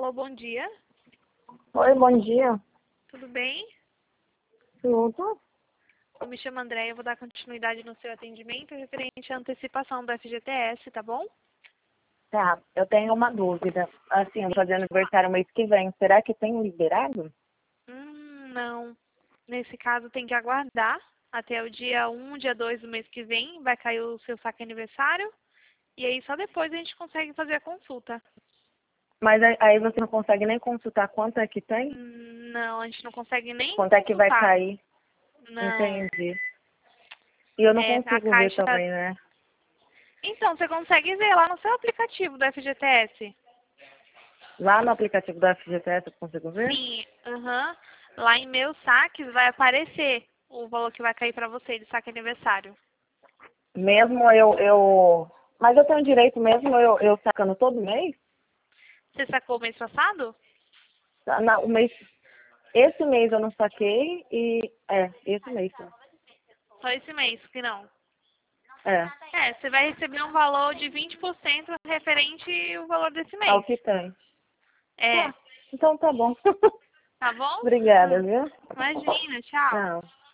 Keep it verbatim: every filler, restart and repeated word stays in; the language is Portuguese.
Alô, bom dia. Oi, bom dia. Tudo bem? Tudo? Eu me chamo Andréia, eu vou dar continuidade no seu atendimento referente à antecipação do F G T S, tá bom? Tá, eu tenho uma dúvida. Assim, eu vou fazer aniversário mês que vem. Será que tem liberado? Hum, não. Nesse caso tem que aguardar até o dia um, dia dois do mês que vem, vai cair o seu saque aniversário. E aí só depois a gente consegue fazer a consulta. Mas aí aí você não consegue nem consultar quanto é que tem? Hum, Não, a gente não consegue nem Quanto é que vai consultar. cair? Não. Entendi. E eu não É, a consigo ver caixa. também, né? Então, você consegue ver lá no seu aplicativo do F G T S. Lá no aplicativo da F G T S eu consigo ver? Sim, aham. Lá em meus saques vai aparecer o valor que vai cair pra você de saque aniversário. Mesmo eu, eu... Mas eu tenho direito mesmo eu, eu sacando todo mês? Você sacou o mês passado? Tá, na- o mês... Esse mês eu não saquei e... É, esse mês só. Só esse mês que não. É, É, você vai receber um valor de vinte por cento referente ao valor desse ao mês. que tem. É, Tá, então tá bom. tá bom? Obrigada, viu? Imagina, tchau. Tchau.